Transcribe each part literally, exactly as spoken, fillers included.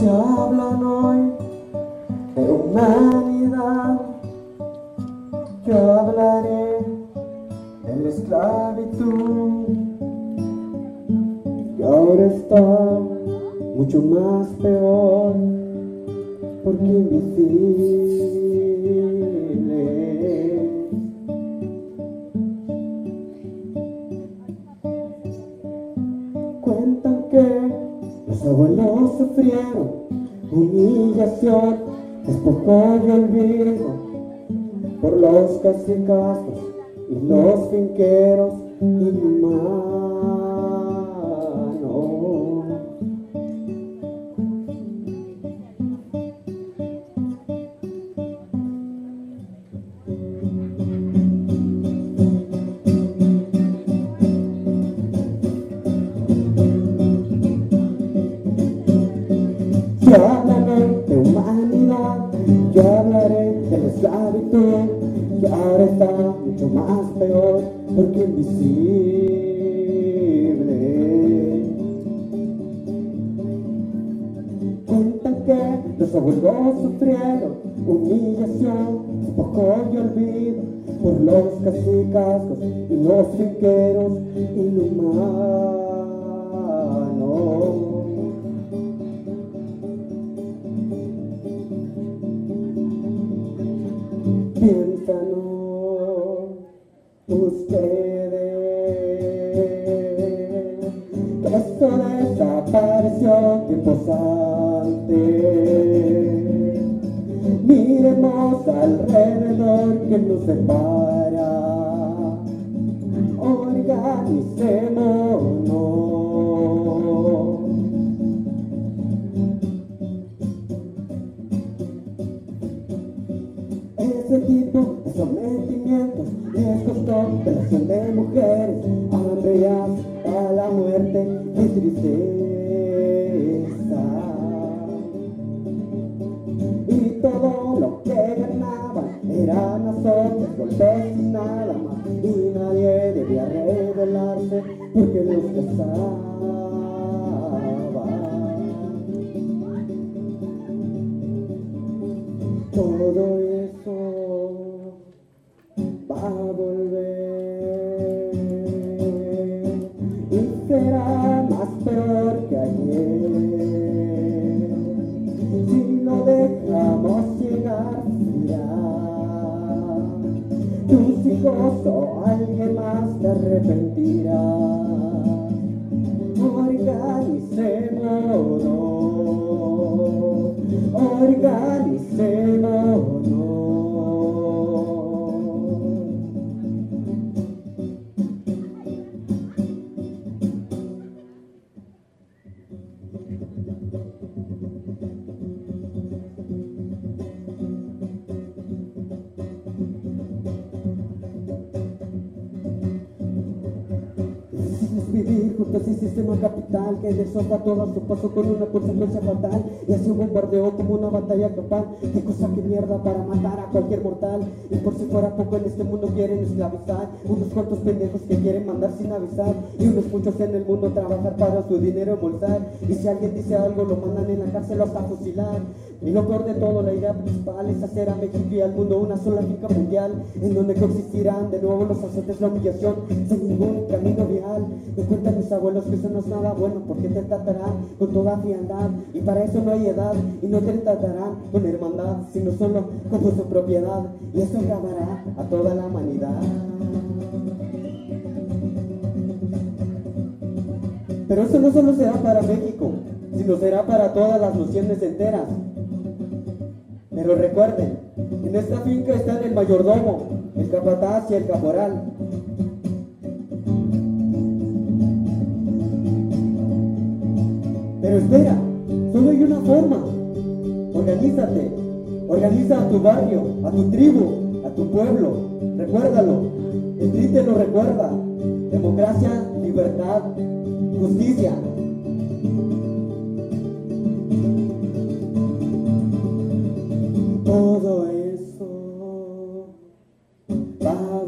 Se hablan hoy de humanidad, yo hablaré de la esclavitud, que ahora está mucho más peor, porque invisible. Cuentan que los abuelos sufrieron humillación, despojo y olvido por los cacicazgos y los finqueros inhumanos. Yo hablaré de humanidad, yo hablaré de la esclavitud, que ahora está mucho más peor, porque invisible. Cuentan que los abuelos sufrieron humillación, despojo y olvido por los cacicazgos y los finqueros inhumanos. Piensan ustedes que esto desapareció tiempos antes. Miremos alrededor que nos separa, organicémonos. Ese tipo de sometimientos les costó violación de mujeres, hambre y hasta la muerte y tristeza. Y todo lo que ganaban eran azotes, golpes y nada más. Y nadie debía rebelarse porque los casaba. Todo eso va a volver y será más peor que ayer. Si lo dejamos llegar, será tus hijos o alguien más te arrepentirá. Organicémonos, organicémonos. Vivir juntos sin sistema capital que deshoja todo a su paso con una consecuencia fatal, y así un bombardeo como una batalla campal. Qué cosa que mierda para matar a cualquier mortal, y por si fuera poco en este mundo quieren esclavizar unos cuantos pendejos que quieren mandar sin avisar, y unos muchos en el mundo trabajar para su dinero embolsar, y si alguien dice algo lo mandan en la cárcel o hasta fusilar. Y lo peor de todo, la idea principal es hacer a México y al mundo una sola finca mundial, en donde coexistirán de nuevo los azotes, la humillación, sin ningún camino vial. Me cuentan mis abuelos que eso no es nada bueno, porque te tratarán con toda frialdad, y para eso no hay edad, y no te tratarán con hermandad, sino solo como su propiedad, y eso acabará a toda la humanidad. Pero eso no solo será para México, sino será para todas las naciones enteras. Pero recuerden, en esta finca están el mayordomo, el capataz y el caporal. Pero espera, solo hay una forma. Organízate, organiza a tu barrio, a tu tribu, a tu pueblo. Recuérdalo, el T R I te lo recuerda. Democracia, libertad, justicia. Todo eso va a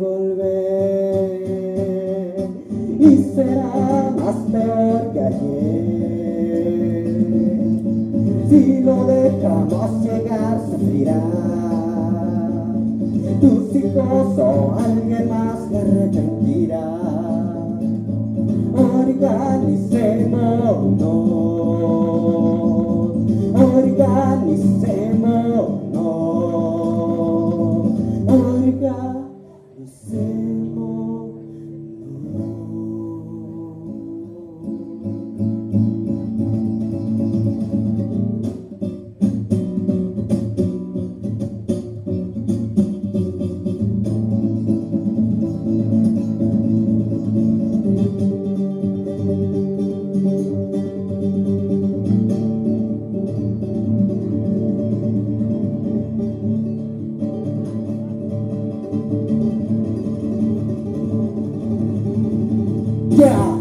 volver y será más peor que ayer. Si Si lo dejamos llegar, sufrirá. Tus hijos o alguien más se arrepentirá. Organicémonos, organicémonos, organicémonos. Yeah.